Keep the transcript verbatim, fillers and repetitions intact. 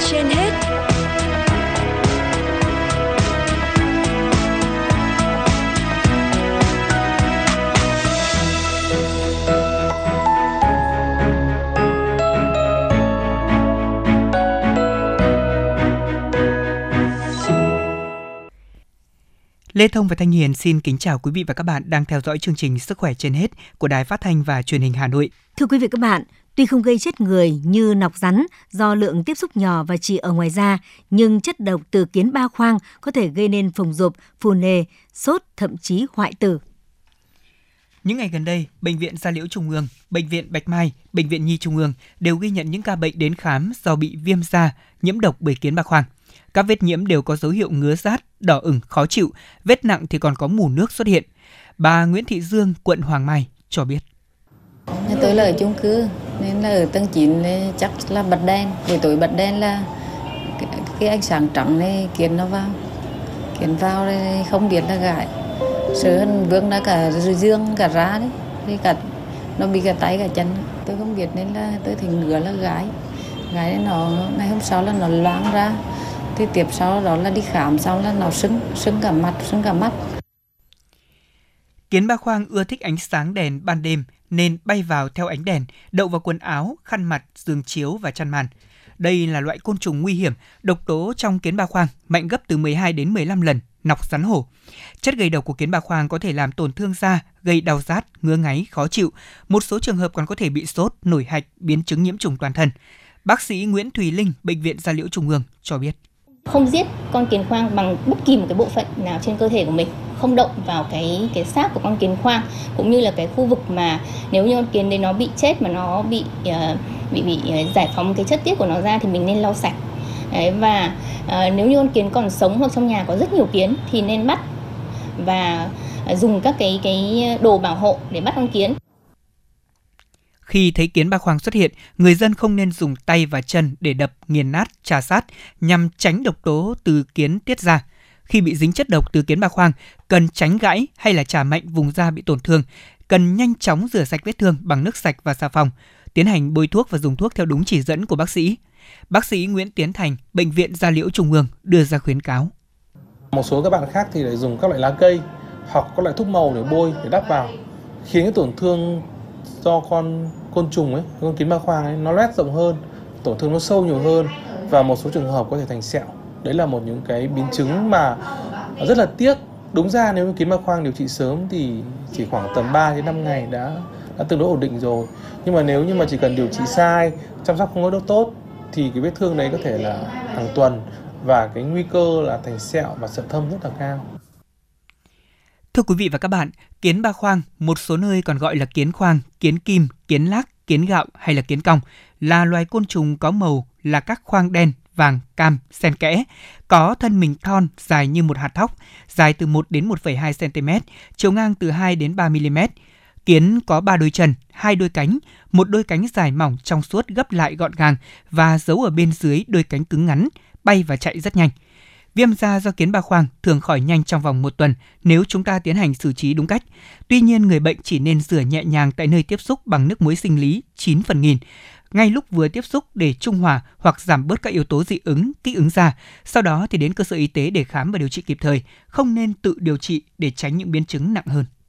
trên hết. Lê Thông và Thanh Hiền xin kính chào quý vị và các bạn đang theo dõi chương trình Sức khỏe trên hết của Đài Phát thanh và Truyền hình Hà Nội. Thưa quý vị các bạn, tuy không gây chết người như nọc rắn do lượng tiếp xúc nhỏ và chỉ ở ngoài da, nhưng chất độc từ kiến ba khoang có thể gây nên phồng rộp, phù nề, sốt, thậm chí hoại tử. Những ngày gần đây, Bệnh viện Da liễu Trung ương, Bệnh viện Bạch Mai, Bệnh viện Nhi Trung ương đều ghi nhận những ca bệnh đến khám do bị viêm da, nhiễm độc bởi kiến ba khoang. Các vết nhiễm đều có dấu hiệu ngứa rát, đỏ ửng, khó chịu, vết nặng thì còn có mủ nước xuất hiện. Bà Nguyễn Thị Dương, quận Hoàng Mai cho biết. Tôi là ở chung cư nên là ở tầng chín chắc là bật đèn, buổi tối bật đèn là cái, cái ánh sáng trắng này kiến nó vào, kiến vào đây không biết là gãi, sợ hơn vướng ra cả dương cả rá đấy, thì cả nó bị cả tay cả chân. Tôi không biết nên là tôi thấy ngứa là gãi, gãi nó ngày hôm sau là nó loãng ra. Thì tiếp sau đó là đi khám xong là nó sưng, sưng cả mặt, sưng cả mắt. Kiến ba khoang ưa thích ánh sáng đèn ban đêm nên bay vào theo ánh đèn, đậu vào quần áo, khăn mặt, giường chiếu và chăn màn. Đây là loại côn trùng nguy hiểm, độc tố trong kiến ba khoang mạnh gấp từ mười hai đến mười lăm lần nọc rắn hổ. Chất gây độc của kiến ba khoang có thể làm tổn thương da, gây đau rát, ngứa ngáy, khó chịu. Một số trường hợp còn có thể bị sốt, nổi hạch, biến chứng nhiễm trùng toàn thân. Bác sĩ Nguyễn Thùy Linh, Bệnh viện Da liễu Trung ương cho biết. Không giết con kiến khoang bằng bất kỳ một cái bộ phận nào trên cơ thể của mình, không động vào cái cái xác của con kiến khoang, cũng như là cái khu vực mà nếu như con kiến đấy nó bị chết mà nó bị uh, bị bị uh, giải phóng cái chất tiết của nó ra thì mình nên lau sạch. Đấy, và uh, nếu như con kiến còn sống hoặc trong nhà có rất nhiều kiến thì nên bắt và uh, dùng các cái cái đồ bảo hộ để bắt con kiến. Khi thấy kiến ba khoang xuất hiện, người dân không nên dùng tay và chân để đập, nghiền nát, trà sát nhằm tránh độc tố từ kiến tiết ra. Khi bị dính chất độc từ kiến ba khoang, cần tránh gãi hay là chà mạnh vùng da bị tổn thương. Cần nhanh chóng rửa sạch vết thương bằng nước sạch và xà phòng, tiến hành bôi thuốc và dùng thuốc theo đúng chỉ dẫn của bác sĩ. Bác sĩ Nguyễn Tiến Thành, Bệnh viện Da liễu Trung ương đưa ra khuyến cáo. Một số các bạn khác thì lại dùng các loại lá cây hoặc các loại thuốc màu để bôi, để đắp vào, khiến cái tổn thương do con côn trùng ấy, con kiến ba khoang ấy, nó loét rộng hơn, tổn thương nó sâu nhiều hơn và một số trường hợp có thể thành sẹo. Đấy là một những cái biến chứng mà rất là tiếc. Đúng ra nếu kiến ba khoang điều trị sớm thì chỉ khoảng tầm ba đến năm ngày đã đã tương đối ổn định rồi. Nhưng mà nếu như mà chỉ cần điều trị sai, chăm sóc không có được tốt thì cái vết thương đấy có thể là hàng tuần và cái nguy cơ là thành sẹo và sẹo thâm rất là cao. Thưa quý vị và các bạn, kiến ba khoang, một số nơi còn gọi là kiến khoang, kiến kim, kiến lác, kiến gạo hay là kiến cong, là loài côn trùng có màu là các khoang đen, vàng, cam, xen kẽ, có thân mình thon dài như một hạt thóc, dài từ một đến một phẩy hai xăng-ti-mét, chiều ngang từ hai đến ba mi-li-mét. Kiến có ba đôi chân, hai đôi cánh, một đôi cánh dài mỏng trong suốt gấp lại gọn gàng và giấu ở bên dưới đôi cánh cứng ngắn, bay và chạy rất nhanh. Viêm da do kiến ba khoang thường khỏi nhanh trong vòng một tuần nếu chúng ta tiến hành xử trí đúng cách. Tuy nhiên, người bệnh chỉ nên rửa nhẹ nhàng tại nơi tiếp xúc bằng nước muối sinh lý chín phần nghìn, ngay lúc vừa tiếp xúc để trung hòa hoặc giảm bớt các yếu tố dị ứng, kích ứng da. Sau đó thì đến cơ sở y tế để khám và điều trị kịp thời, không nên tự điều trị để tránh những biến chứng nặng hơn.